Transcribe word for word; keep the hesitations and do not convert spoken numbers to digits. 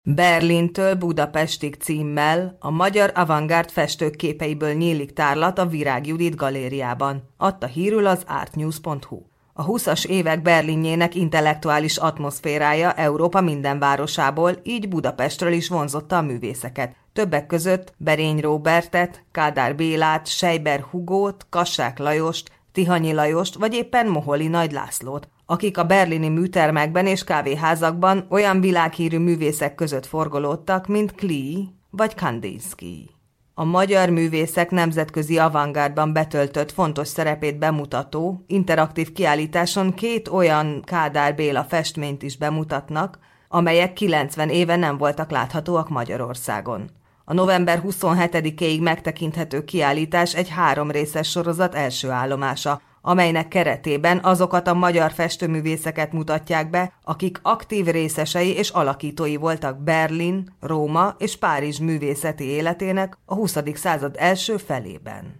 Berlintől Budapestig címmel a magyar avantgárd festők képeiből nyílik tárlat a Virág Judit galériában, adta hírül az artnews pont hu. A húszas évek Berlinjének intellektuális atmoszférája Európa minden városából, így Budapestről is vonzotta a művészeket. Többek között Berény Róbertet, Kádár Bélát, Seiber Hugót, Kassák Lajost, Tihanyi Lajost vagy éppen Moholi Nagy Lászlót, akik a berlini műtermekben és kávéházakban olyan világhírű művészek között forgolódtak, mint Klee vagy Kandinsky. A magyar művészek nemzetközi avantgárdban betöltött fontos szerepét bemutató, interaktív kiállításon két olyan Kádár Béla festményt is bemutatnak, amelyek kilencven éve nem voltak láthatóak Magyarországon. A november huszonhetedikéig megtekinthető kiállítás egy három részes sorozat első állomása, amelynek keretében azokat a magyar festőművészeket mutatják be, akik aktív részesei és alakítói voltak Berlin, Róma és Párizs művészeti életének a huszadik század első felében.